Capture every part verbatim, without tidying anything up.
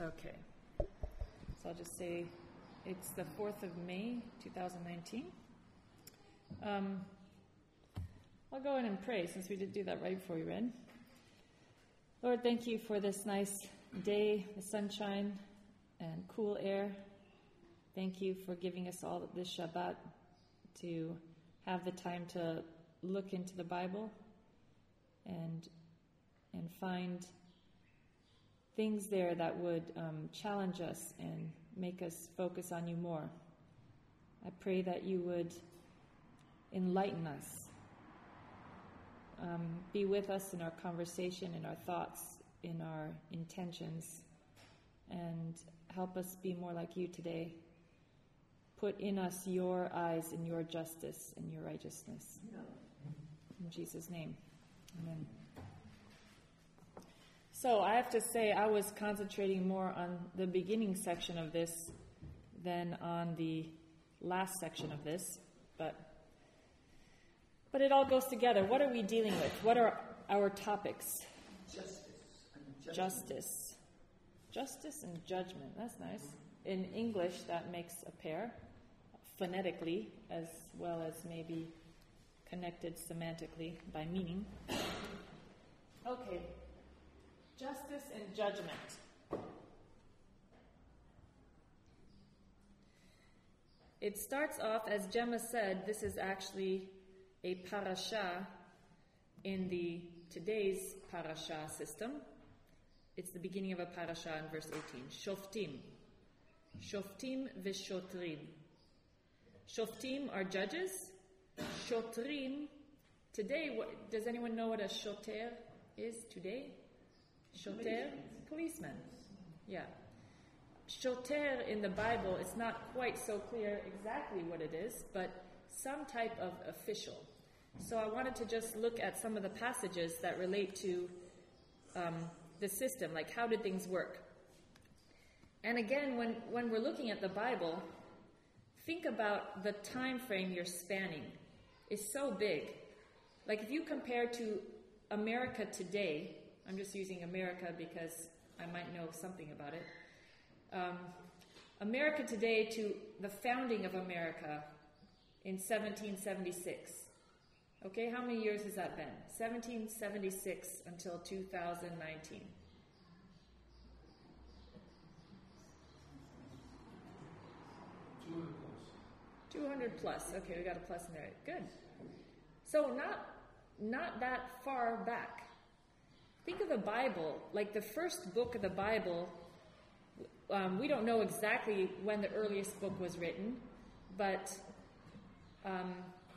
Okay. So I'll just say it's the fourth of May, twenty nineteen. Um, I'll go in and pray since we did do that right before we read. Lord, thank you for this nice day, the sunshine and cool air. Thank you for giving us all this Shabbat to have the time to look into the Bible and and find things there that would um, challenge us and make us focus on you more. I pray that you would enlighten us, um, be with us in our conversation, in our thoughts, in our intentions, and help us be more like you today. Put in us your eyes and your justice and your righteousness. In Jesus' name, amen. So I have to say I was concentrating more on the beginning section of this than on the last section of this, but but it all goes together. What are we dealing with? What are our topics? Justice and Justice. Justice and judgment. That's nice. In English, that makes a pair, phonetically as well as maybe connected semantically by meaning. Okay. Justice and judgment. It starts off, as Gemma said, this is actually a parasha in the today's parasha system. It's the beginning of a parasha in verse eighteen. Shoftim. Shoftim v'shotrim. Shoftim are judges. Shotrim. Today, what, does anyone know what a shoter is today? Shoter, policeman. Yeah. Shoter in the Bible, it's not quite so clear exactly what it is, but some type of official. So I wanted to just look at some of the passages that relate to um, the system, like how did things work? And again, when, when we're looking at the Bible, think about the time frame you're spanning. It's so big. Like if you compare to America today, I'm just using America because I might know something about it. Um, America today to the founding of America in seventeen seventy-six. Okay, how many years has that been? seventeen seventy-six until two thousand nineteen. two hundred plus. Okay, we got a plus in there. Good. So not not that far back. Think of the Bible, like the first book of the Bible, um, we don't know exactly when the earliest book was written, but um,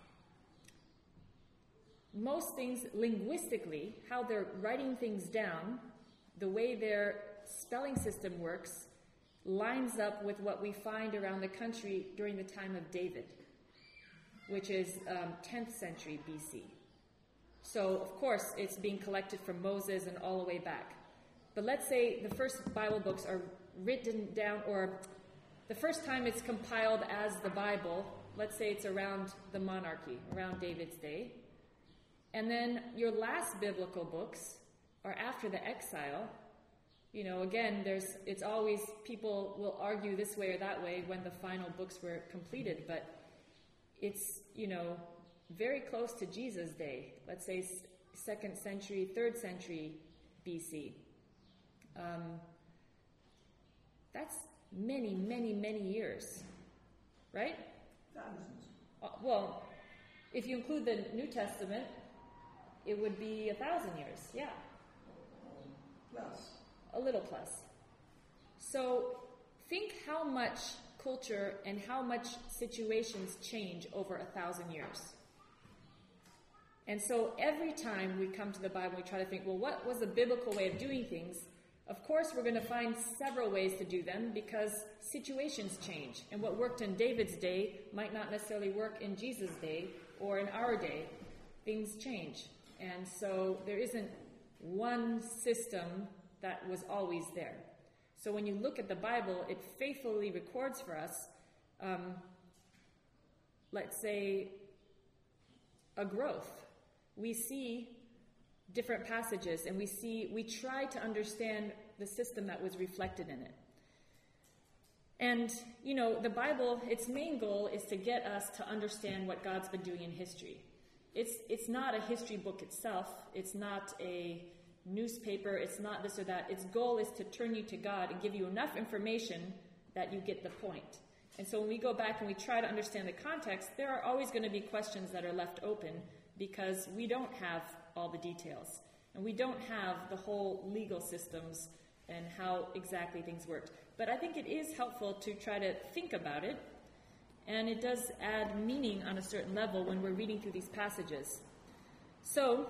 most things linguistically, how they're writing things down, the way their spelling system works, lines up with what we find around the country during the time of David, which is um, tenth century B C. So, of course, it's being collected from Moses and all the way back. But let's say the first Bible books are written down, or the first time it's compiled as the Bible, let's say it's around the monarchy, around David's day. And then your last biblical books are after the exile. You know, again, there's it's always, people will argue this way or that way when the final books were completed, but it's, you know, very close to Jesus' day, let's say second century, third century B C. Um, that's many, many, many years, right? Thousands. Uh, well, if you include the New Testament, it would be a thousand years, yeah. Plus. A little plus. So think how much culture and how much situations change over a thousand years. And so every time we come to the Bible, we try to think, well, what was the biblical way of doing things? Of course, we're going to find several ways to do them because situations change. And what worked in David's day might not necessarily work in Jesus' day or in our day. Things change. And so there isn't one system that was always there. So when you look at the Bible, it faithfully records for us, um, let's say, a growth. We see different passages, and we see, we try to understand the system that was reflected in it. And, you know, the Bible, its main goal is to get us to understand what God's been doing in history. It's it's not a history book itself. It's not a newspaper. It's not this or that. Its goal is to turn you to God and give you enough information that you get the point. And so when we go back and we try to understand the context, there are always going to be questions that are left open because we don't have all the details. And we don't have the whole legal systems and how exactly things worked. But I think it is helpful to try to think about it, and it does add meaning on a certain level when we're reading through these passages. So,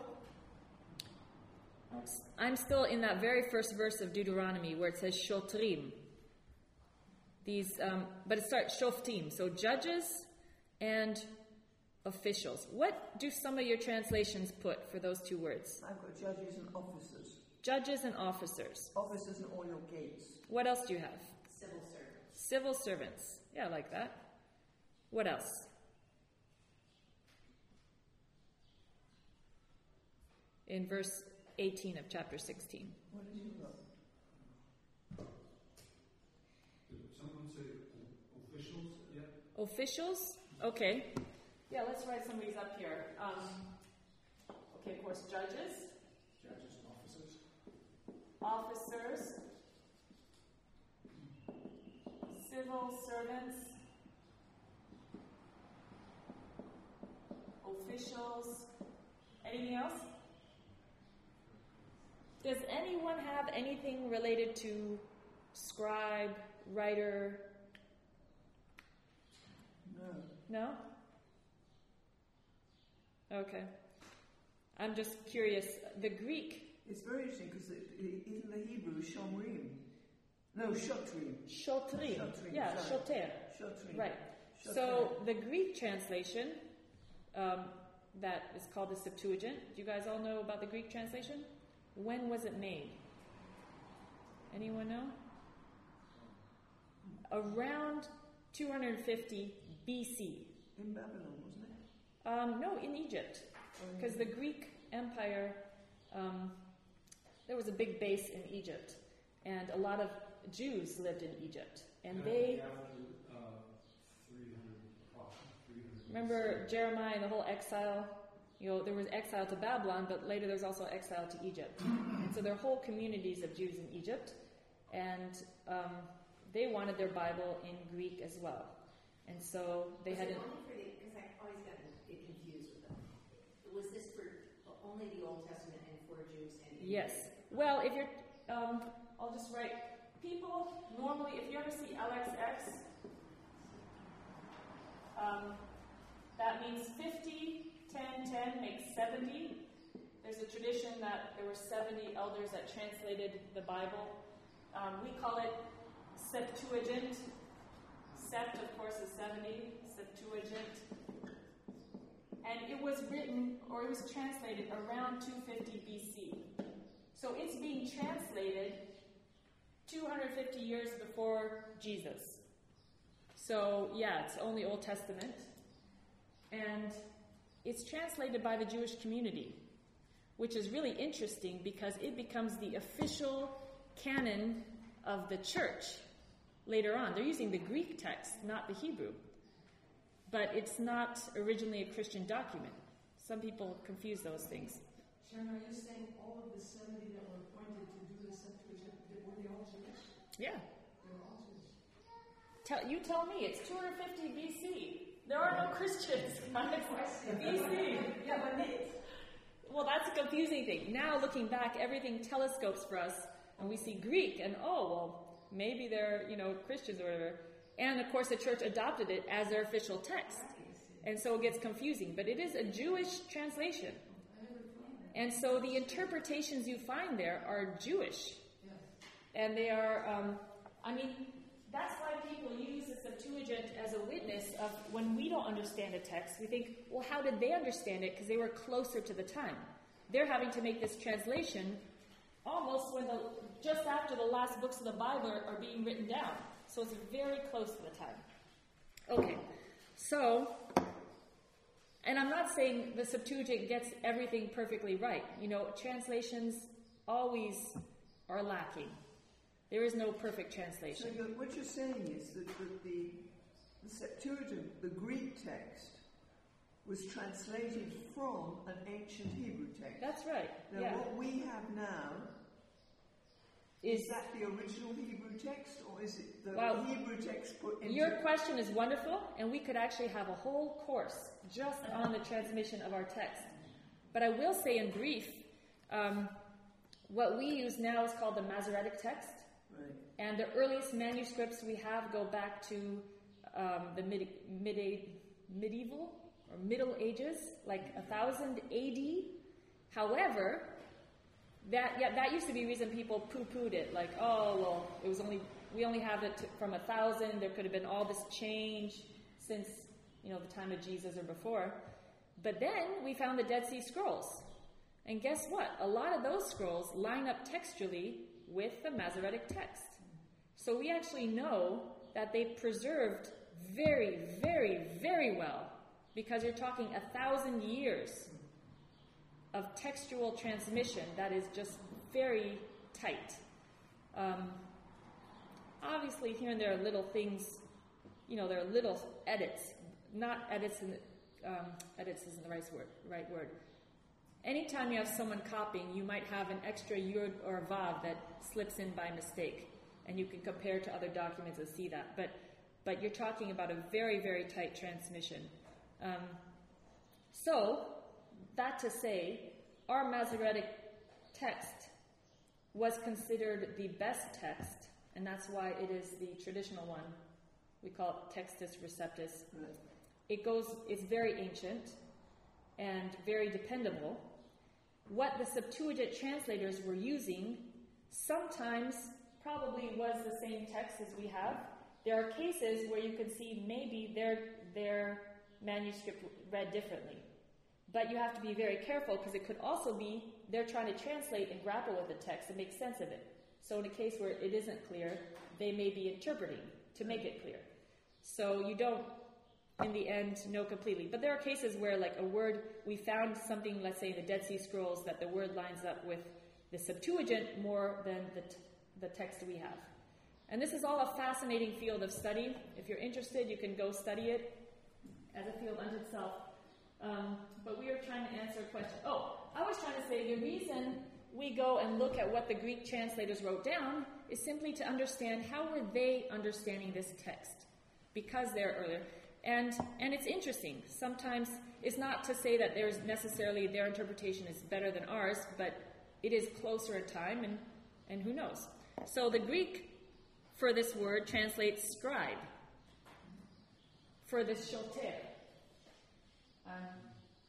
I'm still in that very first verse of Deuteronomy where it says shotrim. These, um, but it starts shoftim, so judges and officials. What do some of your translations put for those two words? I've got judges and officers. Judges and officers. Officers in all your gates. What else do you have? Civil servants. Civil servants. Yeah, I like that. What else? In verse eighteen of chapter sixteen. What did you got? Did someone say officials yet? Officials? Okay. Yeah, let's write some of these up here. Um, okay, of course, judges. Judges and officers. Officers. Civil servants. Officials. Anything else? Does anyone have anything related to scribe, writer? No. No? Okay. I'm just curious. The Greek... It's very interesting because it, it, isn't the Hebrew shomrim? No, shotrim. Shotrim. Shotrim, Yeah, sorry. shoter. Shotrim. Right. Shotrim. So the Greek translation, um, that is called the Septuagint. Do you guys all know about the Greek translation? When was it made? Anyone know? Around two hundred fifty B C. In Babylon, wasn't it? Um, no, in Egypt. Because the Greek Empire, um, there was a big base in Egypt. And a lot of Jews lived in Egypt. And they... After, uh, three hundred, three hundred Remember Jeremiah and the whole exile? You know, there was exile to Babylon, but later there was also exile to Egypt. And so there are whole communities of Jews in Egypt. And um, they wanted their Bible in Greek as well. And so they was had... it An, only for the, because I always got get confused with them. Was this for only the Old Testament and for Jews and yes. Well, if you're... Um, I'll just write... People, normally, if you ever see L X X, um, that means fifty, ten, ten makes seventy. There's a tradition that there were seventy elders that translated the Bible. Um, we call it Septuagint. Sept, of course, is seventy. Septuagint. And it was written, or it was translated around two fifty B C. So it's being translated two hundred fifty years before Jesus. So, yeah, it's only Old Testament. And it's translated by the Jewish community, which is really interesting because it becomes the official canon of the church later on. They're using the Greek text, not the Hebrew. But it's not originally a Christian document. Some people confuse those things. Sharon, are you saying all of the seventy that were appointed to do the Septuagint, were they all Jewish? Yeah. They were all Jewish. Tell, you tell me, it's two hundred fifty B C. There are no Christians. B C. Yeah, but they... Well, that's a confusing thing. Now, looking back, everything telescopes for us, and we see Greek, and oh, well, maybe they're, you know, Christians or whatever. And, of course, the church adopted it as their official text. And so it gets confusing. But it is a Jewish translation. And so the interpretations you find there are Jewish. And they are, um, I mean, that's why people use the Septuagint as a witness of when we don't understand a text, we think, well, how did they understand it? Because they were closer to the time. They're having to make this translation almost when the, just after the last books of the Bible are, are being written down. So it's very close to the time. Okay, so And I'm not saying the Septuagint gets everything perfectly right. You know, translations always are lacking. There is no perfect So translation. you're, what you're saying is that, that the, the Septuagint, the Greek text, was translated from an ancient Hebrew text. That's right. Now, Yeah. what we have now, Is is that the original Hebrew text, or is it the Well, Hebrew text put into... Your question is wonderful, and we could actually have a whole course just on the transmission of our text. But I will say in brief, um, what we use now is called the Masoretic text, Right. and the earliest manuscripts we have go back to um, the mid, mid, medieval or Middle Ages, like one thousand A D. However, that yeah, that used to be the reason people poo-pooed it, like, oh, well, it was only we only have it to, from a thousand. There could have been all this change since, you know, the time of Jesus or before. But then we found the Dead Sea Scrolls, and guess what? A lot of those scrolls line up textually with the Masoretic text. So we actually know that they preserved very, very, very well, because you're talking a thousand years of textual transmission that is just very tight. Um, obviously, here and there are little things, you know, there are little edits, not edits, in the, um, edits isn't the right word, right word. Anytime you have someone copying, you might have an extra yud or vav that slips in by mistake, and you can compare to other documents and see that. But, but you're talking about a very, very tight transmission. Um, so, that to say, our Masoretic text was considered the best text, and that's why it is the traditional one. We call it Textus Receptus. Right. It goes, it's very ancient and very dependable. What the Septuagint translators were using sometimes probably was the same text as we have. There are cases where you can see maybe their their manuscript read differently. But you have to be very careful, because it could also be they're trying to translate and grapple with the text and make sense of it. So in a case where it isn't clear, they may be interpreting to make it clear. So you don't, in the end, know completely. But there are cases where, like, a word, we found something, let's say in the Dead Sea Scrolls, that the word lines up with the Septuagint more than the, t- the text we have. And this is all a fascinating field of study. If you're interested, you can go study it as a field unto itself. Um, but we are trying to answer a question. Oh, I was trying to say the reason we go and look at what the Greek translators wrote down is simply to understand how were they understanding this text, because they're earlier. And and it's interesting. Sometimes it's not to say that there's necessarily their interpretation is better than ours, but it is closer in time, and, and who knows. So the Greek for this word translates scribe, for this shoter. Um,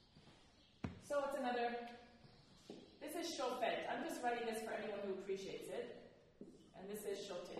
so it's another, this is shofet. I'm just writing this for anyone who appreciates it. And this is shoter.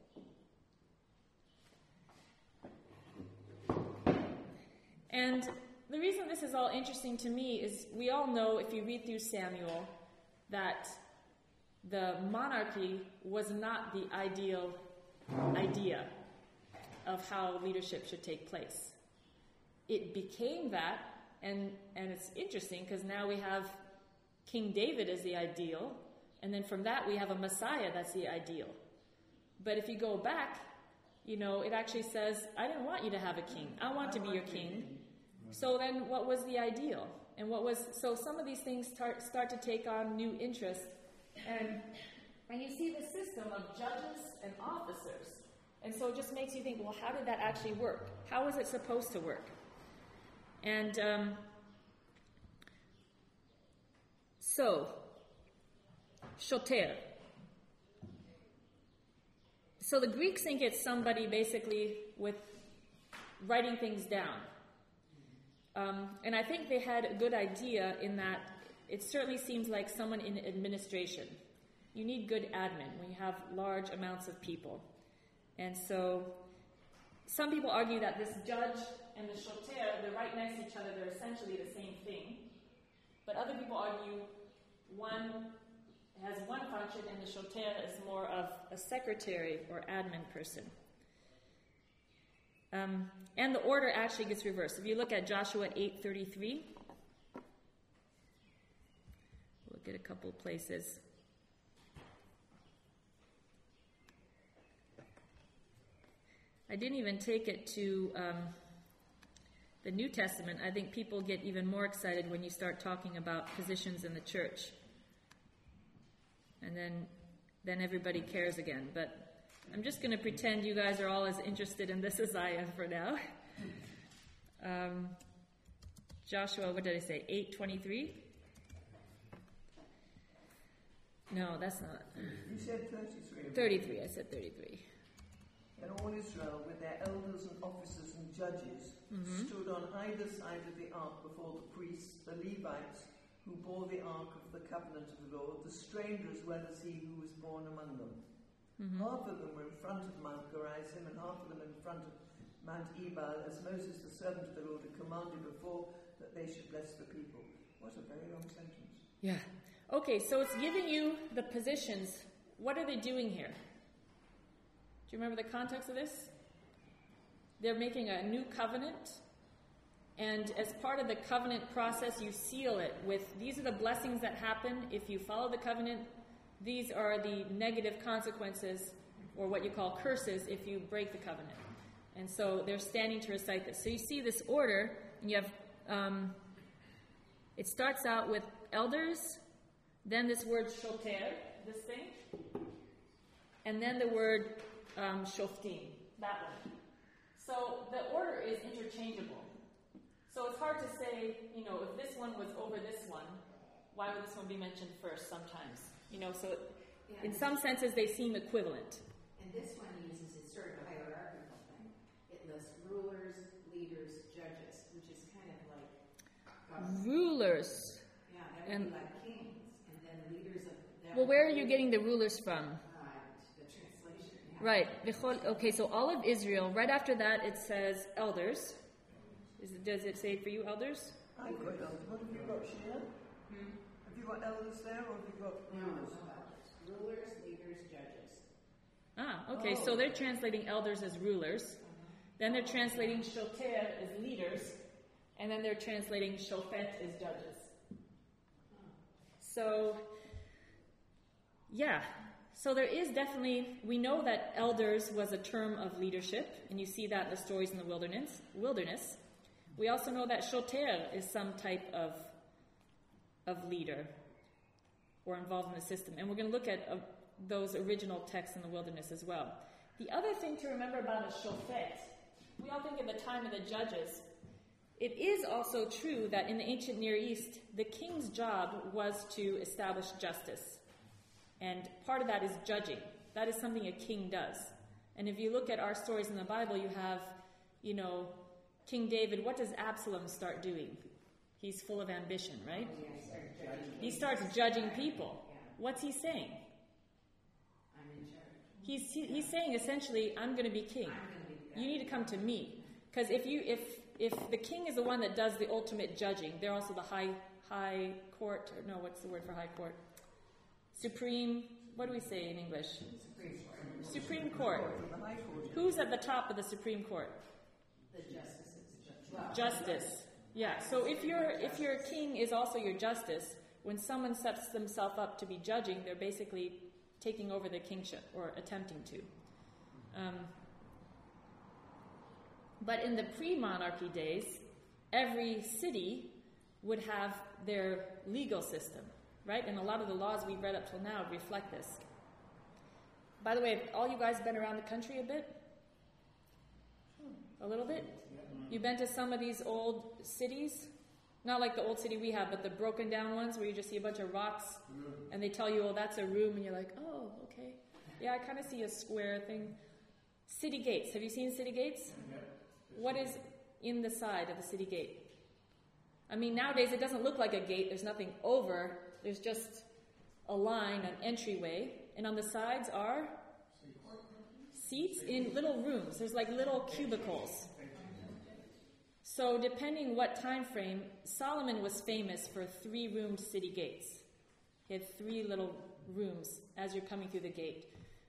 And the reason this is all interesting to me is we all know, if you read through Samuel, that the monarchy was not the ideal idea of how leadership should take place. It became that, and, and it's interesting because now we have King David as the ideal, and then from that we have a Messiah that's the ideal. But if you go back, you know, it actually says, I didn't want you to have a king. I want to be your king. So then what was the ideal? And what was, so some of these things start, start to take on new interest. And, and you see the system of judges and officers. And so it just makes you think, well, how did that actually work? How was it supposed to work? And um, so, shoter. So the Greeks think it's somebody basically with writing things down. Um, and I think they had a good idea in that it certainly seems like someone in administration. You need good admin when you have large amounts of people. And so some people argue that this judge and the shoter, they're right next to each other, they're essentially the same thing. But other people argue one has one function and the shoter is more of a secretary or admin person. Um, and the order actually gets reversed. If you look at Joshua eight thirty-three, look at a couple of places. I didn't even take it to um, the New Testament. I think people get even more excited when you start talking about positions in the church. And then, then everybody cares again. But I'm just going to pretend you guys are all as interested in this as I am for now. Um, Joshua, what did I say? eight twenty-three? No, that's not. You said thirty-three. thirty-three, I said thirty-three. And all Israel, with their elders and officers and judges, Mm-hmm. stood on either side of the ark before the priests, the Levites, who bore the ark of the covenant of the Lord, the stranger as well as he who was born among them. Mm-hmm. Half of them were in front of Mount Gerizim, and half of them in front of Mount Ebal, as Moses, the servant of the Lord, had commanded before that they should bless the people. What a very long sentence. Yeah. Okay, so it's giving you the positions. What are they doing here? Do you remember the context of this? They're making a new covenant, and as part of the covenant process, you seal it with, these are the blessings that happen if you follow the covenant. These are the negative consequences, or what you call curses, if you break the covenant. And so they're standing to recite this. So you see this order, and you have, um, it starts out with elders, then this word shoter, this thing, and then the word um, shoftim, that one. So the order is interchangeable. So it's hard to say, you know, if this one was over this one, why would this one be mentioned first sometimes? You know, so Yeah. in some senses they seem equivalent. And this one uses, it's sort of a hierarchical thing. It lists rulers, leaders, judges, which is kind of like government. Rulers. Yeah, that would And- be like kings, and then leaders of that. Well, where are you getting the rulers from? Uh, the translation. yeah. Right. V'chol- Okay, so all of Israel. Right after that, it says elders. Is it, does it say for you elders? I've got elders. What have you got, Sheila? Have you got elders there, or have you got No, rulers? no elders. Rulers, leaders, judges. Ah, okay. Oh. So they're translating elders as rulers. Then they're translating shoter as leaders, and then they're translating shofet as judges. So, yeah. So there is definitely, we know that elders was a term of leadership, and you see that in the stories in the wilderness. Wilderness. We also know that shoter is some type of of leader or involved in the system, and we're going to look at uh, those original texts in the wilderness as well. The other thing to remember about a shofet, we all think of the time of the judges. It is also true that in the ancient Near East, the king's job was to establish justice. And part of that is judging. That is something a king does. And if you look at our stories in the Bible, you have, you know, King David, what does Absalom start doing? He's full of ambition, right? Oh, yeah, he started judging. He starts judging people. What's he saying? I'm in charge. He's he, he's saying essentially, I'm going to be king. I'm going to be the guy. You need to come to me, because if you if if the king is the one that does the ultimate judging, they're also the high high court. Or no, what's the word for high court? Supreme. What do we say in English? Supreme Court. Supreme Court. From the High Court. Who's at the top of the Supreme Court? The justices. Well, Justice. Yeah. So if your if your king is also your justice, when someone sets themselves up to be judging, they're basically taking over the kingship or attempting to. Um, but in the pre-monarchy days, every city would have their legal system, right? And a lot of the laws we've read up till now reflect this. By the way, have all you guys been around the country a bit? A little bit? You've been to some of these old cities? Not like the old city we have, but the broken down ones where you just see a bunch of rocks and they tell you, oh, that's a room, and you're like, oh, okay. Yeah, I kind of see a square thing. City gates. Have you seen city gates? What is in the side of the city gate? I mean, nowadays it doesn't look like a gate. There's nothing over. There's just a line, an entryway. And on the sides are seats in little rooms. There's like little cubicles. So depending what time frame, Solomon was famous for three-roomed city gates. He had three little rooms as you're coming through the gate.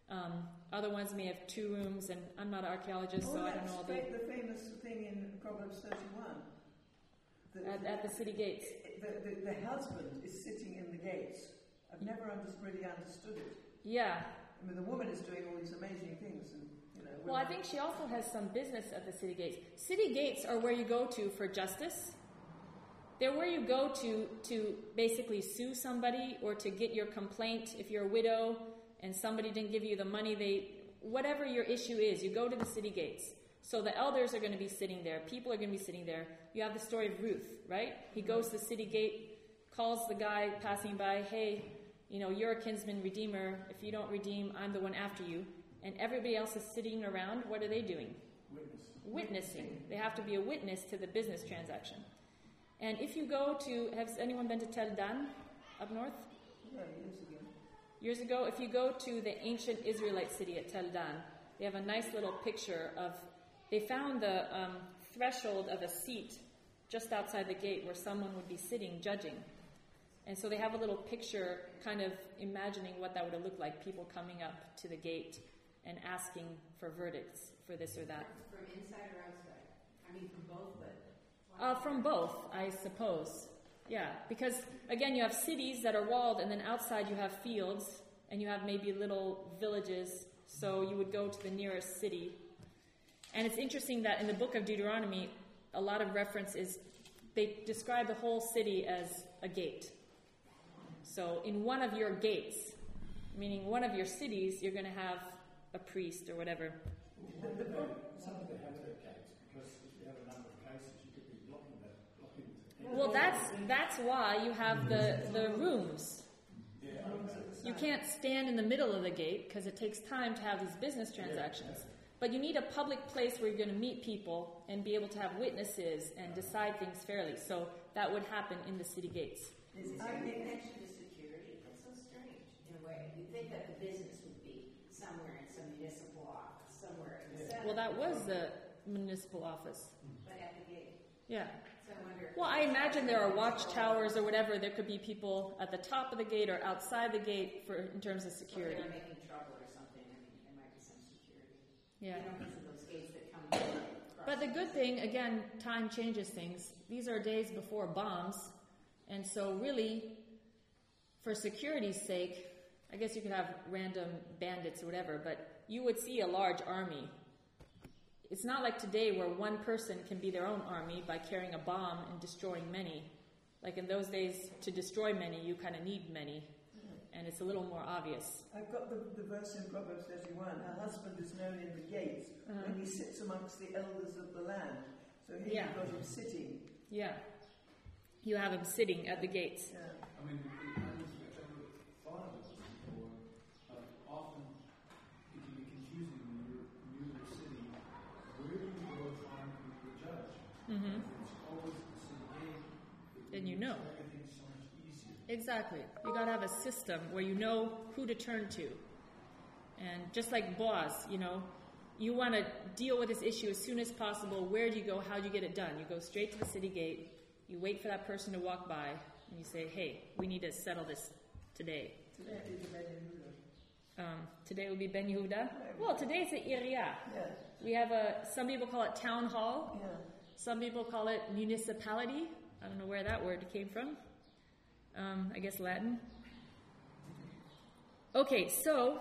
Um, other ones may have two rooms, and I'm not an archaeologist, so oh, I don't know all that's the... the famous thing in Proverbs thirty-one. The, At, at the city gates. The, the, the husband is sitting in the gates. I've never under, really understood it. Yeah. I mean, the woman is doing all these amazing things, and you know. Well, I think she also has some business at the city gates. City gates are where you go to for justice. They're where you go to to basically sue somebody or to get your complaint if you're a widow and somebody didn't give you the money. They whatever your issue is, you go to the city gates. So the elders are going to be sitting there. People are going to be sitting there. You have the story of Ruth, right? He goes to the city gate, calls the guy passing by, hey, you know, you're a kinsman redeemer. If you don't redeem, I'm the one after you. And everybody else is sitting around. What are they doing? Witness. Witnessing. They have to be a witness to the business transaction. And if you go to, has anyone been to Tel Dan up north? Yeah, years ago. Years ago, if you go to the ancient Israelite city at Tel Dan, they have a nice little picture of, they found the um, threshold of a seat just outside the gate where someone would be sitting judging. And so they have a little picture kind of imagining what that would have looked like, people coming up to the gate and asking for verdicts for this or that. From inside or outside? I mean, from both, but... Uh, from both, I suppose. Yeah, because, again, you have cities that are walled, and then outside you have fields, and you have maybe little villages, so you would go to the nearest city. And it's interesting that in the book of Deuteronomy, a lot of reference is, they describe the whole city as a gate. So in one of your gates, meaning one of your cities, you're going to have a priest or whatever. Well, the, the, some of them have their gates, because if you have a number of cases, you could be blocking that, blocking the... Well, that's that's why you have the, the rooms. Yeah. You can't stand in the middle of the gate because it takes time to have these business transactions. But you need a public place where you're going to meet people and be able to have witnesses and decide things fairly. So that would happen in the city gates. Is there a connection to security? That's so strange, in a way. You'd think that the business would be somewhere in some municipal office, somewhere in the center. Well, that was the municipal office. But at the gate. Yeah. So I wonder... Well, I imagine there are watchtowers or whatever. There could be people at the top of the gate or outside the gate for in terms of security. If they're making trouble or something, I mean, there might be some security. Yeah. You know, because of those gates that come across. But the good thing, again, time changes things. These are days before bombs. And so really, for security's sake, I guess you could have random bandits or whatever, but you would see a large army. It's not like today where one person can be their own army by carrying a bomb and destroying many. Like in those days, to destroy many, you kind of need many. And it's a little more obvious. I've got the, the verse in Proverbs thirty-one. Her husband is known in the gates Uh-huh. when he sits amongst the elders of the land. So here Yeah. you've got him sitting. Yeah. You have him sitting at the gates. Yeah. I mean, I haven't ever thought of this before, but often it can be confusing when you're new to the city. Where do you go to find the judge? Mm-hmm. If it's always the city gate, it Then you know. makes everything so much easier. Exactly. You got to have a system where you know who to turn to. And just like Boaz, you know, you want to deal with this issue as soon as possible. Where do you go? How do you get it done? You go straight to the city gate. You wait for that person to walk by, and you say, hey, we need to settle this today. Today is the Ben Yehuda. Um, today will be Ben Yehuda. Well, today it's the Iria. Yeah. We have a, some people call it town hall. Yeah. Some people call it municipality. I don't know where that word came from. Um, I guess Latin. Okay, so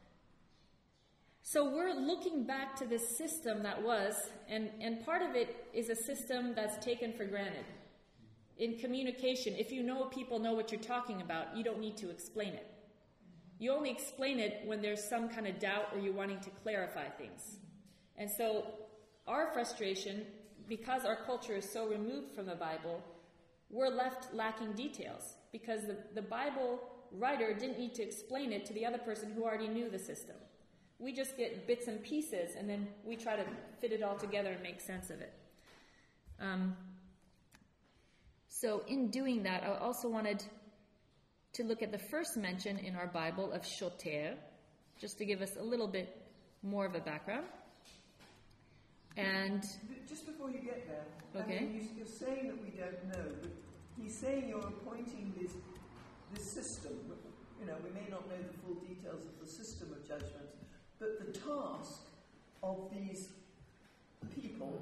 so we're looking back to this system that was, and, and part of it is a system that's taken for granted. In communication, if you know people know what you're talking about, you don't need to explain it. You only explain it when there's some kind of doubt or you're wanting to clarify things. And so our frustration, because our culture is so removed from the Bible, we're left lacking details because the, the Bible writer didn't need to explain it to the other person who already knew the system. We just get bits and pieces and then we try to fit it all together and make sense of it. Um, so in doing that, I also wanted to look at the first mention in our Bible of shoter, just to give us a little bit more of a background. And But just before you get there, Okay. I mean, you, you're saying that we don't know, but he's saying you're appointing this this system. You know, we may not know the full details of the system of judgment that the task of these people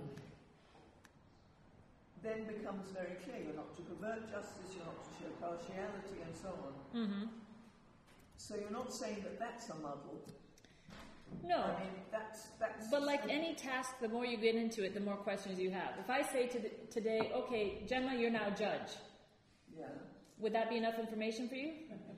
then becomes very clear. You're not to pervert justice, you're not to show partiality, and so on. Mm-hmm. So you're not saying that that's a muddle. No. I mean, that's... that's But like any task, the more you get into it, the more questions you have. If I say to the, today, okay, Gemma, you're now judge. Yeah. Would that be enough information for you?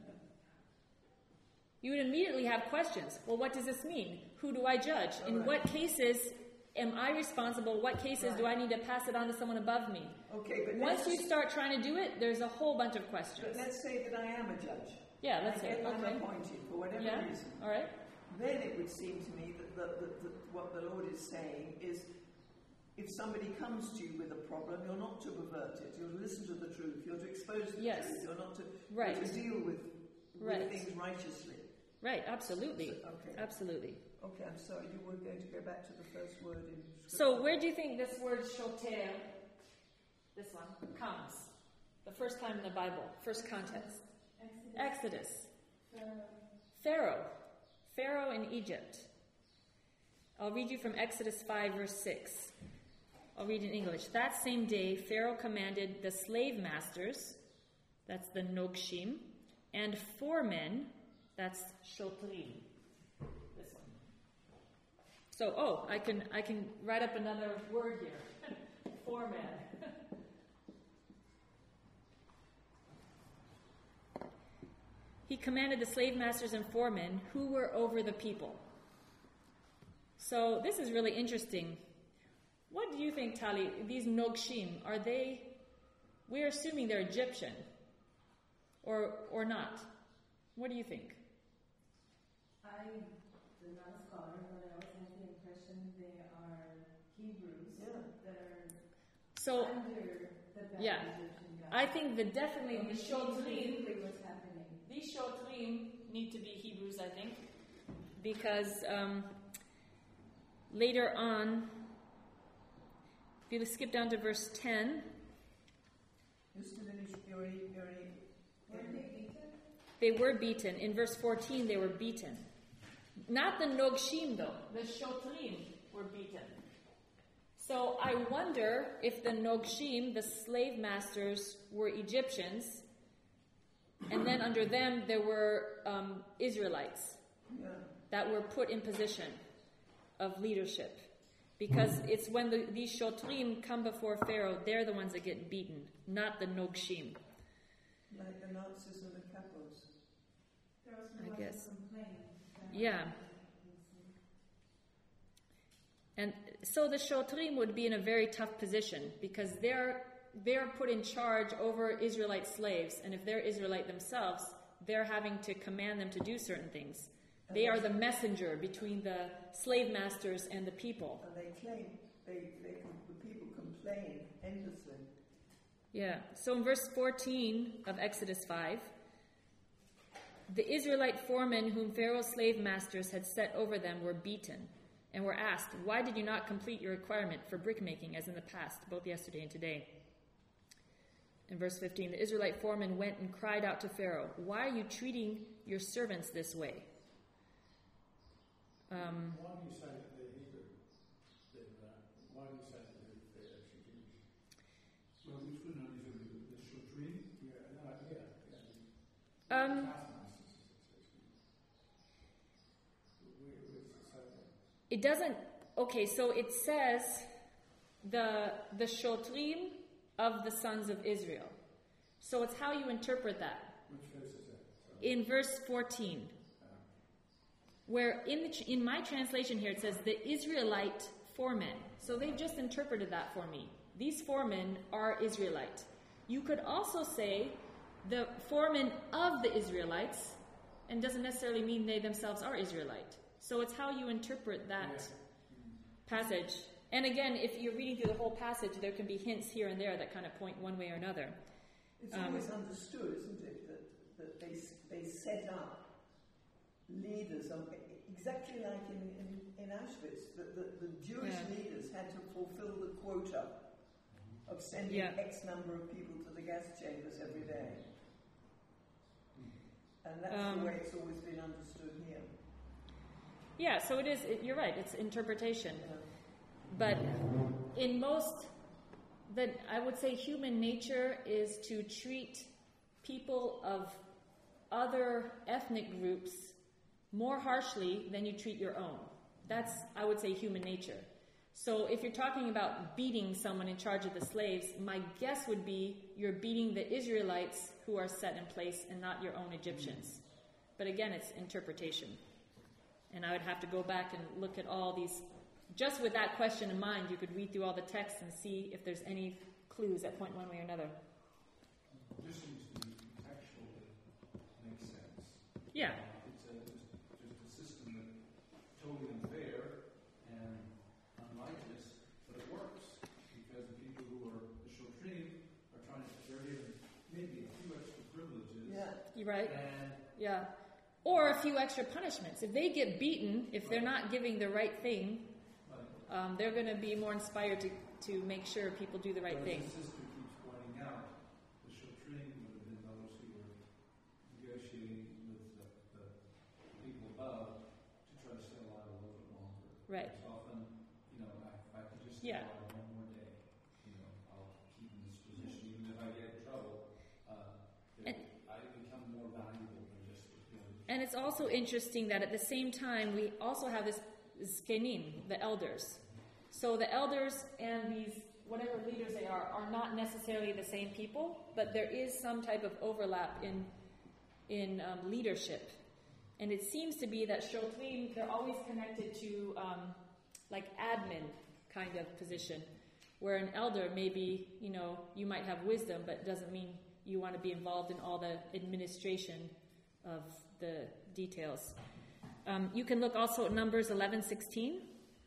You would immediately have questions. Well, what does this mean? Who do I judge? All In right. what cases am I responsible? What cases Right. do I need to pass it on to someone above me? Okay, but Once let's, you start trying to do it, there's a whole bunch of questions. but let's say that I am a judge. Yeah, let's say, I, I'm okay. appointed for whatever Yeah, reason. all right. Then it would seem to me that, the, the, the, what the Lord is saying is, if somebody comes to you with a problem, you're not to pervert it. You're to listen to the truth. You're to expose the Yes. truth. You're not to, Right. you're to deal with, with Right. things righteously. Right, absolutely. So- okay. Absolutely. Okay, I'm sorry. You were going to go back to the first word in Scripture. So where do you think this word shoter, this one, comes? The first time in the Bible, first context. Exodus. Pharaoh. Pharaoh in Egypt. I'll read you from Exodus five, verse six. I'll read in English. That same day, Pharaoh commanded the slave masters, that's the Nogshim, and foremen, that's Shotrim. This one. So, oh, I can I can write up another word here. Foreman. He commanded the slave masters and foremen who were over the people. So this is really interesting. What do you think, Tali? These Nogshim, are they, we're assuming they're Egyptian, or or not? What do you think? I'm not a scholar, but I also have the impression they are Hebrews Yeah. that are So under the bad yeah. Egyptian God. I think the definitely the Shotrim, Basically what's happening. these Shotrim need to be Hebrews, I think, because um, later on, if you skip down to verse ten, Just to finish, you're, you're, Weren't they beaten? they were beaten. In verse fourteen, they were beaten. Not the Nogshim, though. The Shotrim were beaten. So I wonder if the Nogshim, the slave masters, were Egyptians, and then under them there were um, Israelites yeah. that were put in position of leadership. Because it's when the, these Shotrim come before Pharaoh, they're the ones that get beaten, not the Nogshim. Like the Nazis and the Capos. There was I no one guess. to complain. Yeah. And so the Shotrim would be in a very tough position because they're they're put in charge over Israelite slaves, and if they're Israelite themselves, they're having to command them to do certain things. They are the messenger between the slave masters and the people. And they claim, they, they com- the people complain endlessly. Yeah. So in verse fourteen of Exodus five, the Israelite foremen whom Pharaoh's slave masters had set over them were beaten and were asked, "Why did you not complete your requirement for brickmaking as in the past, both yesterday and today?" In verse fifteen, the Israelite foreman went and cried out to Pharaoh, "Why are you treating your servants this way?" Um, Why do you say that they're Hebrew? Then, uh, why do you say that they're, they're actually Jewish? Well, which one are these? The, the Shotrim? Yeah, no, yeah. yeah. Um, Taskmasters, actually. Where, where does it say that? It doesn't. Okay, so it says the the Shotrim of the sons of Israel. So it's how you interpret that. Which verse is that? Sorry. In verse fourteen, where in the in my translation here it says the Israelite foremen. So they've just interpreted that for me. These foremen are Israelite. You could also say the foremen of the Israelites, and doesn't necessarily mean they themselves are Israelite. So it's how you interpret that Yeah. passage. And again, if you're reading through the whole passage, there can be hints here and there that kind of point one way or another. It's Um, always understood, isn't it, that, that they, s- they set up leaders, um, exactly like in, in, in Auschwitz, that the, the Jewish Yeah. leaders had to fulfill the quota of sending Yeah. X number of people to the gas chambers every day. And that's Um, the way it's always been understood here. Yeah, so it is, it, you're right, it's interpretation. But in most, the, I would say human nature is to treat people of other ethnic groups more harshly than you treat your own. That's, I would say, human nature. So if you're talking about beating someone in charge of the slaves, my guess would be you're beating the Israelites who are set in place and not your own Egyptians. But again, it's interpretation. And I would have to go back and look at all these. Just with that question in mind, you could read through all the texts and see if there's any clues that point one way or another. This seems to be contextually makes sense. Yeah. Uh, it's, a, it's just a system that's totally unfair and unrighteous, but it works because the people who are the Shotrim are trying to, they're given maybe a few extra privileges. Yeah. You right? And Yeah. Or a few extra punishments. If they get beaten, if they're not giving the right thing, um, they're going to be more inspired to, to make sure people do the right but thing. as the system keeps pointing out, the Shotrim would have been those who were negotiating with the, the people above to try to stay alive a little bit longer. Right. It's often, you know, I, if I could just stay Yeah. alive one more day, you know, I'll keep in this position, even if I get in trouble. Uh, And- I become more valuable than just the you know, And it's also interesting that at the same time, we also have this zkenim, the elders. So the elders and these, whatever leaders they are, are not necessarily the same people, but there is some type of overlap in in um, leadership. And it seems to be that shotrim, they're always connected to um, like admin kind of position, where an elder maybe, you know, you might have wisdom, but it doesn't mean you want to be involved in all the administration of the details. Um, you can look also at Numbers eleven sixteen.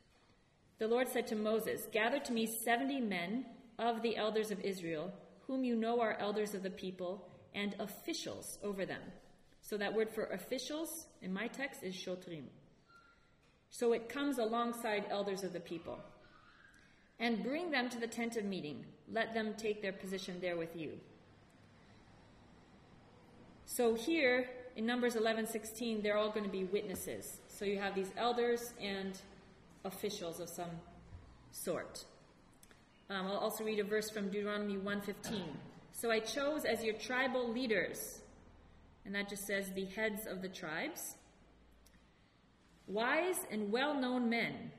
The Lord said to Moses, "Gather to me seventy men of the elders of Israel, whom you know are elders of the people, and officials over them." So that word for officials in my text is shotrim. So it comes alongside elders of the people. "And bring them to the tent of meeting. Let them take their position there with you." So here, in Numbers eleven sixteen, they're all going to be witnesses. So you have these elders and officials of some sort. Um, I'll also read a verse from Deuteronomy one fifteen. "So I chose as your tribal leaders," and that just says the heads of the tribes, "wise and well-known men,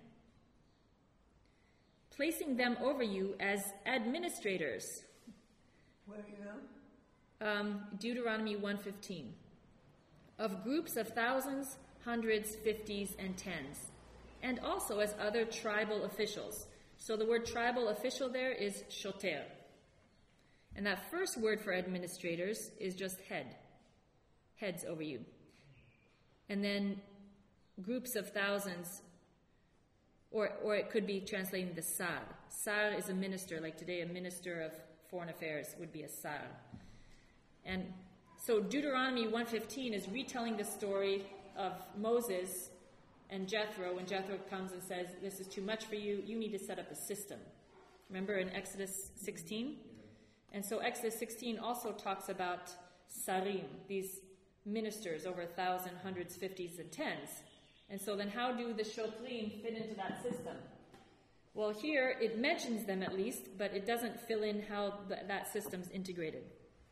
placing them over you as administrators." Where are you now? Um, Deuteronomy one fifteen. "Of groups of thousands, hundreds, fifties, and tens, and also as other tribal officials." So the word tribal official there is shoter. And that first word for administrators is just head. Heads over you. And then groups of thousands, or or it could be translating the sar. Sar is a minister, like today a minister of foreign affairs would be a sar. And so Deuteronomy one fifteen is retelling the story of Moses and Jethro, when Jethro comes and says, "This is too much for you, you need to set up a system." Remember in Exodus sixteen? And so Exodus sixteen also talks about sarim, these ministers over a thousand, hundreds, fifties, and tens. And so then how do the shotrim fit into that system? Well, here it mentions them at least, but it doesn't fill in how the, that system's integrated.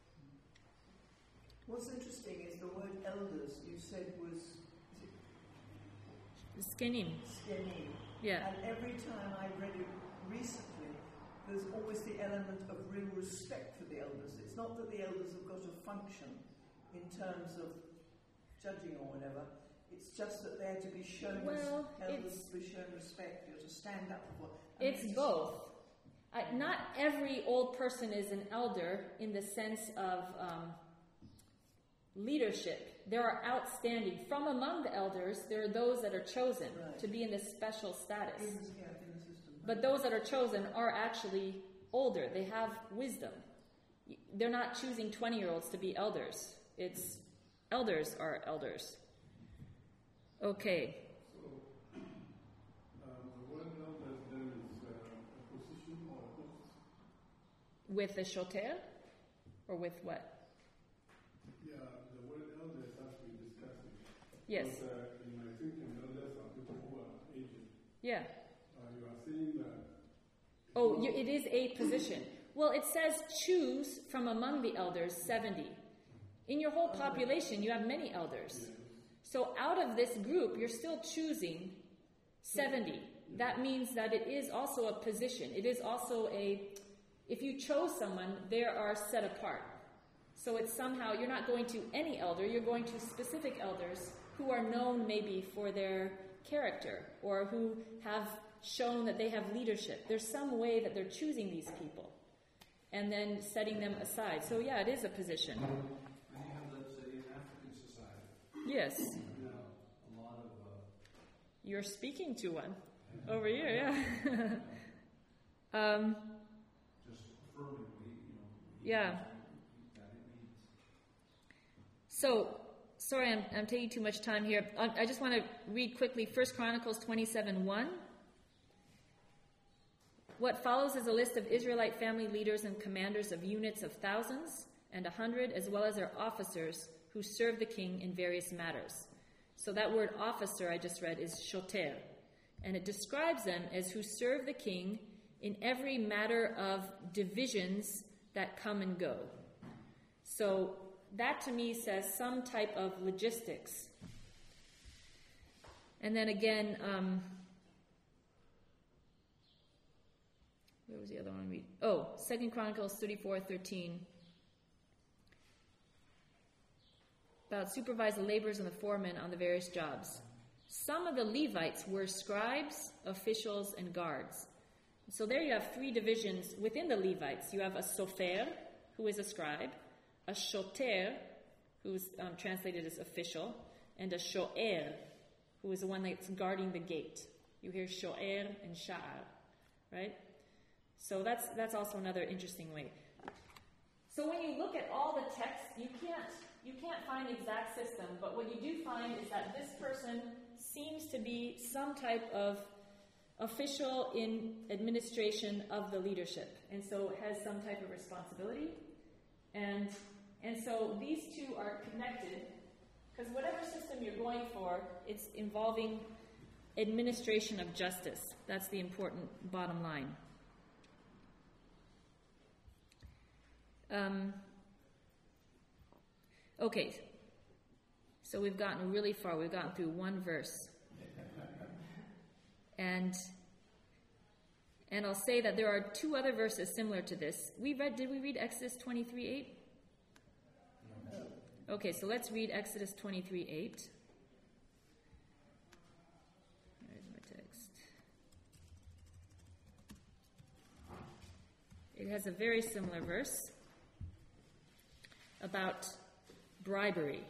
What's interesting is the word elders you said was Skenim. skenim. Yeah. And every time I read it recently, there's always the element of real respect for the elders. It's not that the elders have got a function in terms of judging or whatever. It's just that they're to be shown, Well, res- elders it's- to be shown respect. You're to stand up for. I mean, It's both. I, not every old person is an elder in the sense of um, leadership. There are outstanding. From among the elders, there are those that are chosen Right. to be in this special status. In the, yeah, in the system. But those that are chosen are actually older. They have wisdom. They're not choosing twenty-year-olds to be elders. It's elders are elders. Okay. So, um, the word elders there is uh, a position or a post? With the shoter? Or with what? Yeah, the word elders, as we discussed it, Yes. was uh, in and I think in elders are people who are aged. Yeah. Uh, you are saying that. Oh, you, it is a position. Well, it says choose from among the elders seventy. In your whole population, you have many elders. So out of this group, you're still choosing seventy. That means that it is also a position. It is also a, if you chose someone, they are set apart. So it's somehow, you're not going to any elder, you're going to specific elders who are known maybe for their character or who have shown that they have leadership. There's some way that they're choosing these people and then setting them aside. So yeah, it is a position. And you have, let's say, in African society, Yes. you know, a lot of, uh, You're speaking to one over here, yeah. um, just affirming, you know, Yeah. that it means. So, sorry, I'm, I'm taking too much time here. I, I just want to read quickly First Chronicles twenty-seven one. What follows is a list of Israelite family leaders and commanders of units of thousands and a hundred, as well as their officers who serve the king in various matters. So that word officer I just read is shoter, and it describes them as who serve the king in every matter of divisions that come and go. So that to me says some type of logistics. And then again, um, where was the other one I read? Oh, Second Chronicles thirty-four thirteen. About supervise the laborers and the foremen on the various jobs. Some of the Levites were scribes, officials, and guards. So there you have three divisions within the Levites. You have a sofer, who is a scribe, a shoter, who is um, translated as official, and a shoer, who is the one that's guarding the gate. You hear shoer and sha'ar, right? So that's that's also another interesting way. So when you look at all the text, you can't you can't find the exact system, but what you do find is that this person seems to be some type of official in administration of the leadership, and so has some type of responsibility. And and so these two are connected, because whatever system you're going for, it's involving administration of justice. That's the important bottom line. Um, okay, so we've gotten really far. We've gotten through one verse. And and I'll say that there are two other verses similar to this. We read, did we read Exodus twenty-three eight? Okay, so let's read Exodus twenty-three eight. There's my text. It has a very similar verse about bribery.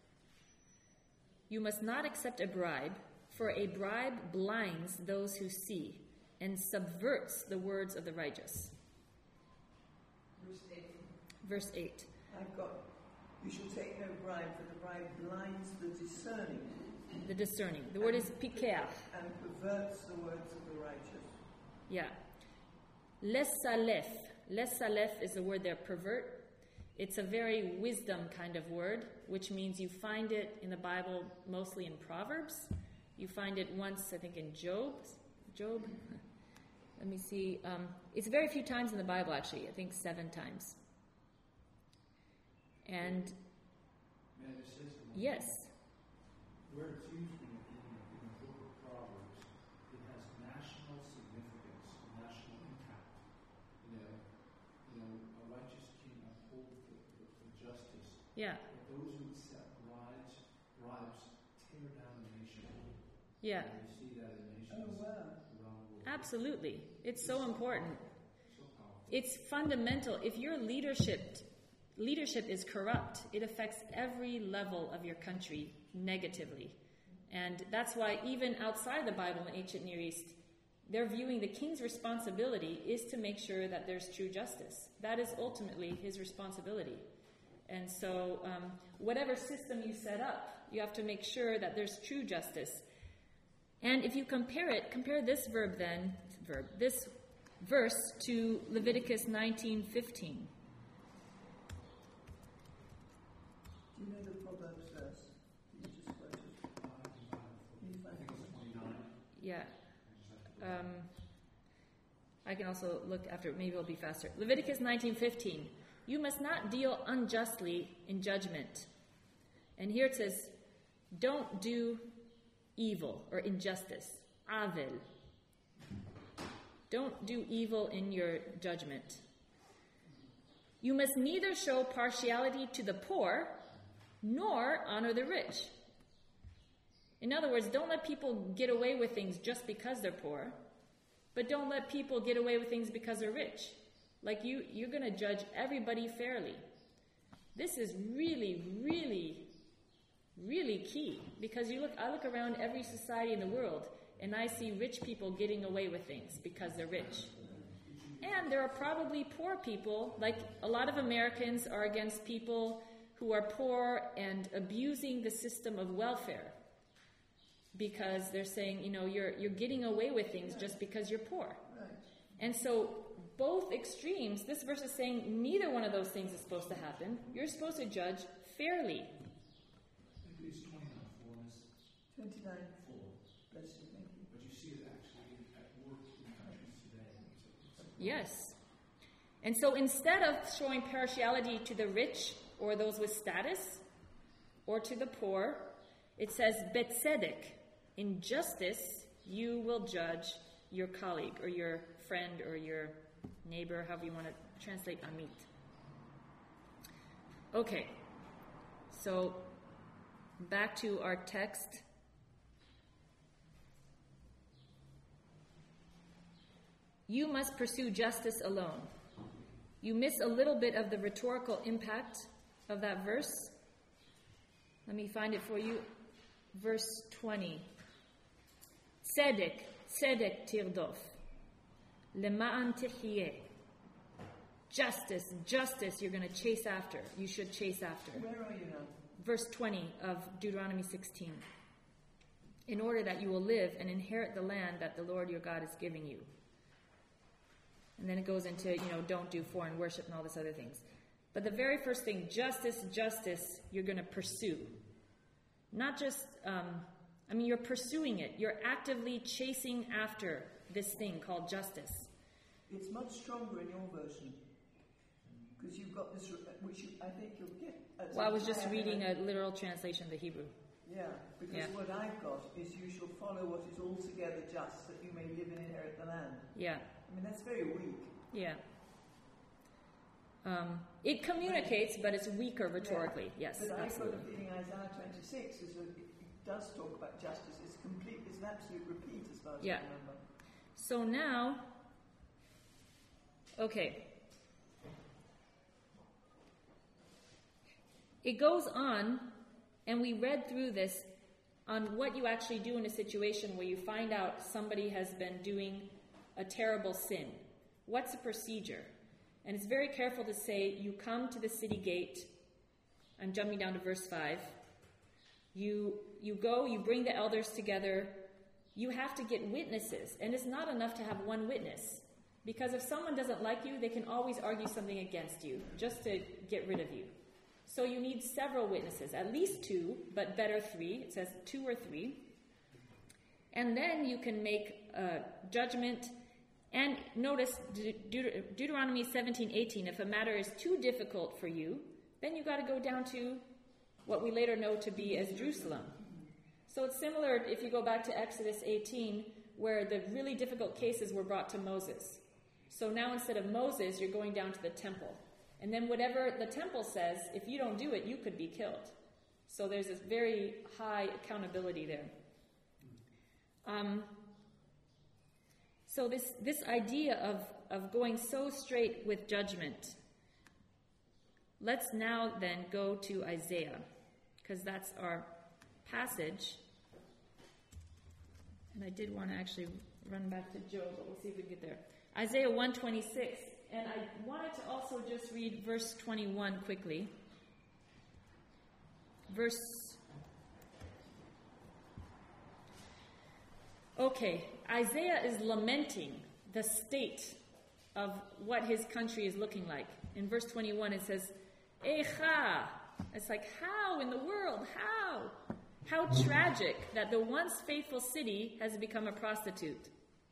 You must not accept a bribe, for a bribe blinds those who see and subverts the words of the righteous. Verse eight. Verse eight. I've got, you shall take no bribe, for the bribe blinds the discerning. The discerning. The word is pikeach. And perverts the words of the righteous. Yeah. Lesalef. Lesalef is the word there, pervert. It's a very wisdom kind of word, which means you find it in the Bible mostly in Proverbs. You find it once, I think, in Job. Job? Let me see. Um, it's very few times in the Bible, actually. I think seven times. And May I just say something? yes, Where it's used in, in, in the book of Proverbs, it has national significance, national impact. You know, you know, a righteous king upholds the, the, the justice. yeah, But those who accept bribes, bribes tear down the nation. yeah, And you see that in nations Oh, wow. around the world. absolutely. It's so important. So powerful. It's fundamental. If your leadership leadership is corrupt, it affects every level of your country negatively. And that's why even outside the Bible in ancient Near East, they're viewing the king's responsibility is to make sure that there's true justice. That is ultimately his responsibility. And so um, whatever system you set up, you have to make sure that there's true justice. And if you compare it, compare this verb then, verb, this verse to Leviticus nineteen fifteen. Do you know the Proverbs verse that you just quoted? Yeah. Um, I can also look after, maybe it'll be faster. Leviticus nineteen fifteen. You must not deal unjustly in judgment. And here it says, don't do evil or injustice. Avel. Don't do evil in your judgment. You must neither show partiality to the poor nor honor the rich. In other words, don't let people get away with things just because they're poor, but don't let people get away with things because they're rich. Like you, you're going to judge everybody fairly. This is really, really, really key, because you look. I look around every society in the world, and I see rich people getting away with things because they're rich. And there are probably poor people, like a lot of Americans are against people who are poor and abusing the system of welfare, because they're saying, you know, you're you're getting away with things just because you're poor. Right. And so both extremes, this verse is saying neither one of those things is supposed to happen. You're supposed to judge fairly. It's twenty-nine four, Miss. twenty-nine. Four. Bless you, thank you. But you see it actually at work in countries today. It's a- it's a- Yes. And so instead of showing partiality to the rich or those with status or to the poor, it says, betzedek, in justice you will judge your colleague or your friend or your neighbor, however you want to translate amit. Okay, so back to our text. You must pursue justice alone. You miss a little bit of the rhetorical impact of that verse. Let me find it for you. Verse twenty. Tzedek, tzedek tirdof. Lema'an techiyeh. Justice, justice you're going to chase after. You should chase after. Where are you now? Verse twenty of Deuteronomy sixteen. In order that you will live and inherit the land that the Lord your God is giving you. And then it goes into, you know, don't do foreign worship and all this other things. But the very first thing, justice, justice, you're going to pursue. Not just, um, I mean, you're pursuing it. You're actively chasing after this thing called justice. It's much stronger in your version, because you've got this, which you, I think you'll get. as Well, I was just higher reading level. a literal translation of the Hebrew. Yeah, because Yeah. what I've got is you shall follow what is altogether just, that you may live and inherit the land. Yeah, I mean, that's very weak. yeah. Um, it communicates, but it's weaker rhetorically. Yes, But I've got absolutely. a feeling Isaiah twenty-six is a, it does talk about justice. It's complete. It's an absolute repeat as far as Yeah. I remember. So now, okay. It goes on, and we read through this on what you actually do in a situation where you find out somebody has been doing a terrible sin. What's the procedure? And it's very careful to say, you come to the city gate. I'm jumping down to verse five. You you go, you bring the elders together. You have to get witnesses. And it's not enough to have one witness. Because if someone doesn't like you, they can always argue something against you, just to get rid of you. So you need several witnesses, at least two, but better three. It says two or three. And then you can make a judgment. And notice De- De- Deuteronomy seventeen eighteen, if a matter is too difficult for you, then you got to go down to what we later know to be as Jerusalem. So it's similar if you go back to Exodus eighteen, where the really difficult cases were brought to Moses. So now instead of Moses, you're going down to the temple. And then whatever the temple says, if you don't do it, you could be killed. So there's this very high accountability there. Um, so this, this idea of, of going so straight with judgment. Let's now then go to Isaiah, because that's our passage. And I did want to actually run back to Job, but we'll see if we can get there. Isaiah one twenty-six. And I wanted to also just read verse twenty-one quickly. Verse... Okay, Isaiah is lamenting the state of what his country is looking like. In verse twenty-one it says, Echa. It's like, how in the world? How? How tragic that the once faithful city has become a prostitute.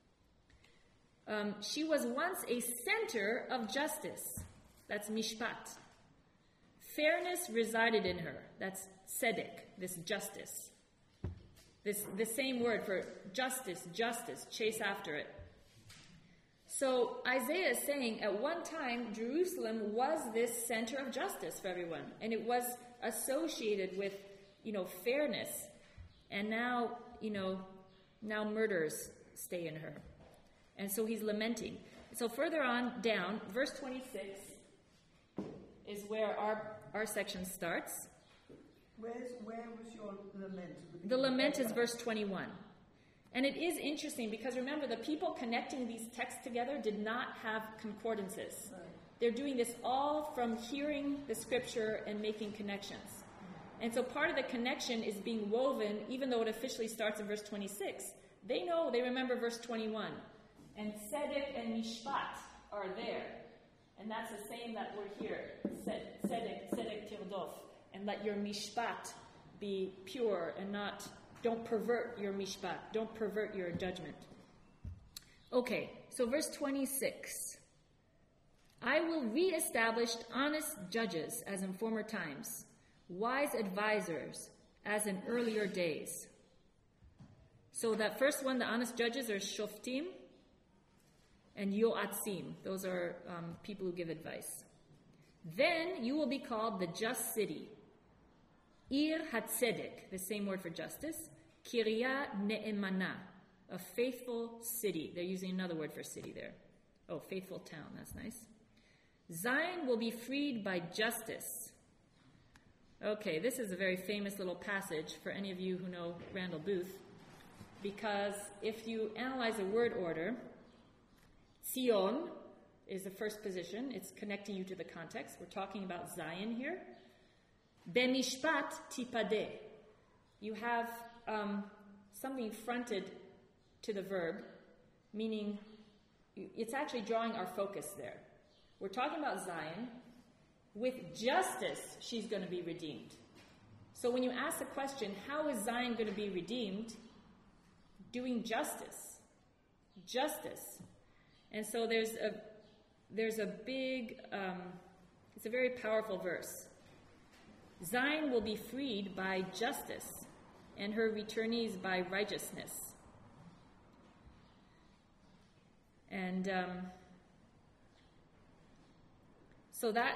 Um, she was once a center of justice. That's mishpat. Fairness resided in her. That's tzedek, this justice. This the same word for justice, justice, chase after it. So Isaiah is saying at one time Jerusalem was this center of justice for everyone, and it was associated with, you know, fairness. And now, you know, now murders stay in her. And so he's lamenting. So further on down, verse twenty-six is where our our section starts. Where's, where was your lament? The lament is verse twenty-one. And it is interesting because remember, the people connecting these texts together did not have concordances. Right. They're doing this all from hearing the scripture and making connections. And so part of the connection is being woven, even though it officially starts in verse twenty-six. They know, they remember verse twenty-one. And tzedek and mishpat are there. And that's the same that we're here. Tzedek, tzedek tirdof. And let your mishpat be pure and not, don't pervert your mishpat. Don't pervert your judgment. Okay, so verse twenty-six. I will reestablish honest judges as in former times, wise advisors as in earlier days. So that first one, the honest judges, are shoftim and yoatzim. Those are um, people who give advice. Then you will be called the just city. Ir hatzedek, the same word for justice. Kiryah ne'emana, a faithful city. They're using another word for city there. Oh, faithful town, that's nice. Zion will be freed by justice. Okay, this is a very famous little passage for any of you who know Randall Booth, because if you analyze a word order, Zion is the first position. It's connecting you to the context. We're talking about Zion here. Bemishpat tipadeh. You have um, something fronted to the verb, meaning it's actually drawing our focus there. We're talking about Zion. With justice, she's going to be redeemed. So when you ask the question, how is Zion going to be redeemed? Doing justice. Justice. And so there's a there's a big, um, it's a very powerful verse. Zion will be freed by justice, and her returnees by righteousness. And um, so that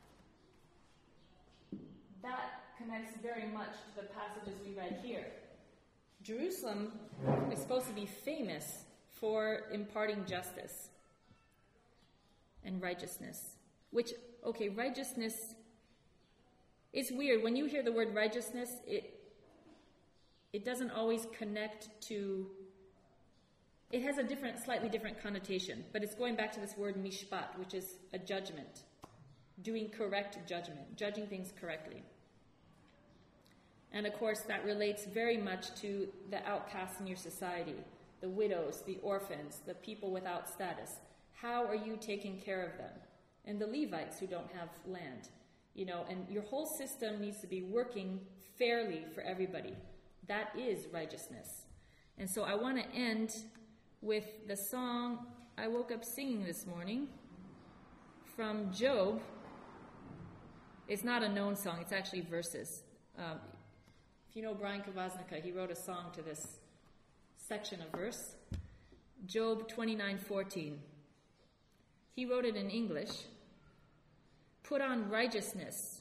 that connects very much to the passages we read here. Jerusalem is supposed to be famous for imparting justice and righteousness. Which, okay, righteousness, it's weird. When you hear the word righteousness, it it doesn't always connect to, it has a different, slightly different connotation, but it's going back to this word mishpat, which is a judgment, doing correct judgment, judging things correctly. And of course, that relates very much to the outcasts in your society, the widows, the orphans, the people without status. How are you taking care of them? And the Levites who don't have land. You know, and your whole system needs to be working fairly for everybody. That is righteousness. And so I want to end with the song I woke up singing this morning from Job. It's not a known song, it's actually verses. Um, if you know Brian Kavaznika, he wrote a song to this section of verse. Job twenty-nine fourteen. He wrote it in English. Put on righteousness.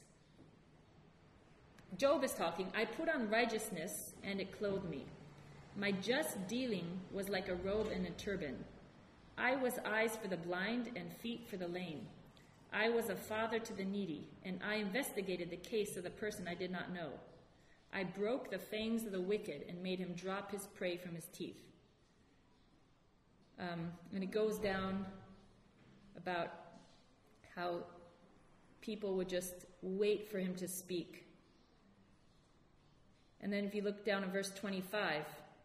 Job is talking. I put on righteousness and it clothed me. My just dealing was like a robe and a turban. I was eyes for the blind and feet for the lame. I was a father to the needy, and I investigated the case of the person I did not know. I broke the fangs of the wicked and made him drop his prey from his teeth. Um, and it goes down about how people would just wait for him to speak. And then if you look down at verse twenty-five,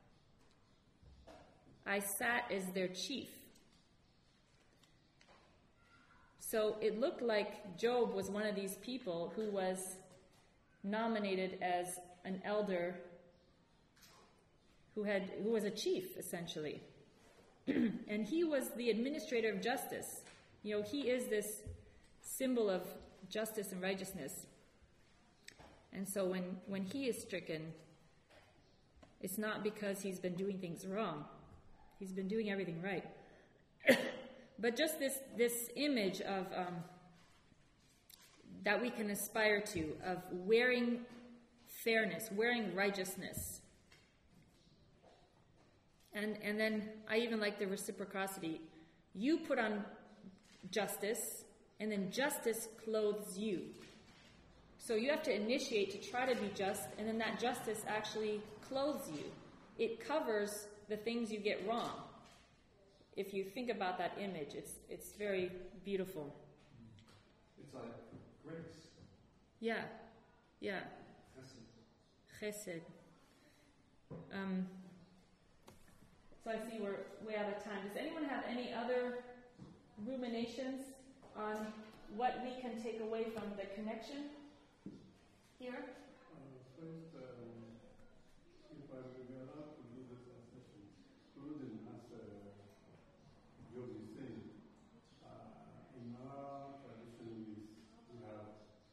I sat as their chief. So it looked like Job was one of these people who was nominated as an elder who had who was a chief, essentially. And he was the administrator of justice. You know, he is this symbol of justice and righteousness. And so when, when he is stricken, it's not because he's been doing things wrong. He's been doing everything right. But just this, this image of um, that we can aspire to, of wearing fairness, wearing righteousness. And and then I even like the reciprocity. You put on justice, and then justice clothes you. So you have to initiate to try to be just, and then that justice actually clothes you. It covers the things you get wrong. If you think about that image, it's it's very beautiful. It's like grace. Yeah, yeah. Chesed. Chesed. Um, so I see we're way out of time. Does anyone have any other ruminations on what we can take away from the connection here? Uh, first, um, if I will be allowed to do this session, including as uh, Job is saying, uh, in our tradition is we have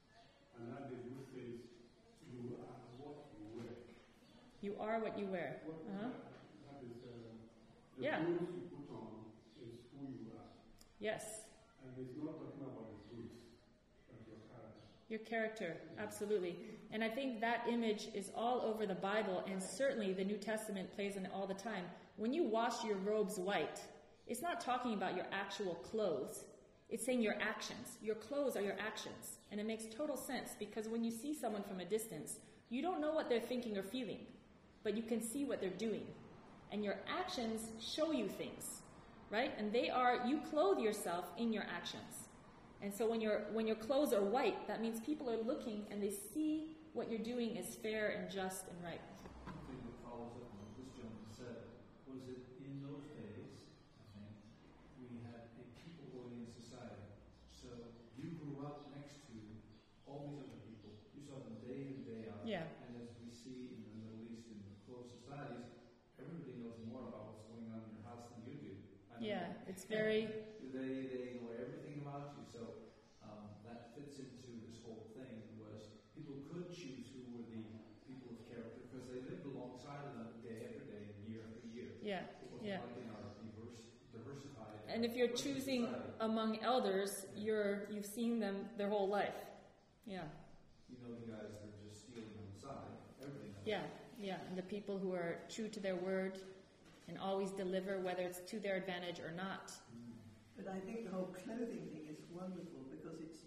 another who says you are what you wear. You are what you wear. What Uh-huh. that is uh, the Yeah. clothes you put on is who you are. Yes, And it's not talking about the clothes, but your character. your character, absolutely. And I think that image is all over the Bible, and certainly the New Testament plays in it all the time. When you wash your robes white, it's not talking about your actual clothes. It's saying your actions. Your clothes are your actions. And it makes total sense, because when you see someone from a distance, you don't know what they're thinking or feeling, but you can see what they're doing. And your actions show you things, right? And they are, you clothe yourself in your actions. And so when your when your clothes are white, that means people are looking and they see what you're doing is fair and just and right. One thing that follows up on what this gentleman said was that in those days, I think, we had a people-oriented society. So you grew up next to all these other people. You saw them day in, day out. Yeah. And as we see in the Middle East in closed societies, everybody knows more about what's going on in your house than you do. I mean, Yeah, it's very, They, they know everything about you. So um, that fits into this whole thing was people could choose who were the people of character because they lived alongside of them day after day, year after year. yeah, It wasn't yeah. like in our diverse, diversified. And if you're Western choosing society. among elders, you're you've seen them their whole life. Yeah, You know the guys that are just stealing on the side. Everybody knows. yeah, yeah. And the people who are true to their word and always deliver, whether it's to their advantage or not. But I think the whole clothing thing is wonderful because it's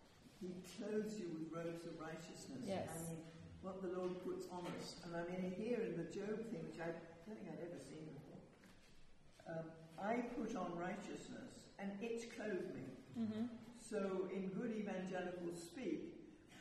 He clothes you with robes of righteousness. Yes. I mean, what the Lord puts on us. And I mean, here in the Job thing, which I don't think I'd ever seen before, um, I put on righteousness and it clothed me. Mm-hmm. So in good evangelical speak,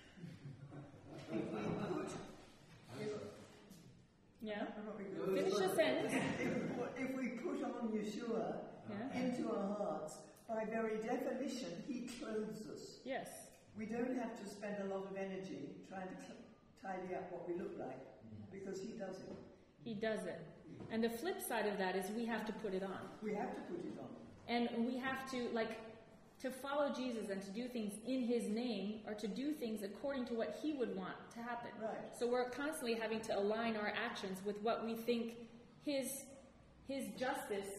if we put... If, Yeah. if, Finish your sentence. if we put on Yeshua Yeah. into our hearts, by very definition, He clothes us. Yes. We don't have to spend a lot of energy trying to cl- tidy up what we look like, because He does it. He does it. And the flip side of that is we have to put it on. We have to put it on. And we have to, like, to follow Jesus and to do things in His name, or to do things according to what He would want to happen. Right. So we're constantly having to align our actions with what we think His His justice,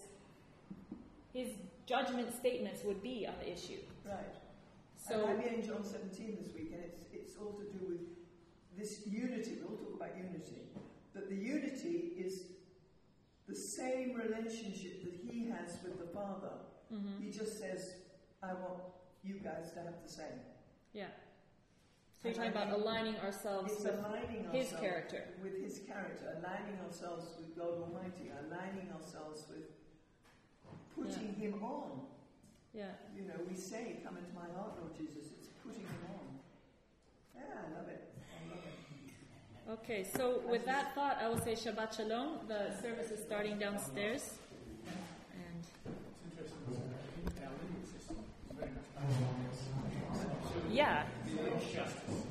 His judgment statements would be on the issue. Right. So and I'm in John seventeen this week, and it's, it's all to do with this unity. We'll talk about unity. But the unity is the same relationship that He has with the Father. mhm. He just says, I want you guys to have the same. Yeah. So you're talking about aligning ourselves It's with aligning His ourselves character. with His character, aligning ourselves with God Almighty, aligning ourselves with putting Him on. Yeah. You know, we say, come into my heart, Lord Jesus. It's putting Him on. Yeah, I love it. I love it. Okay, so with that thought, I will say Shabbat Shalom. The service is starting downstairs. And It's interesting. Our legal system is very much based on this. yeah. Justice.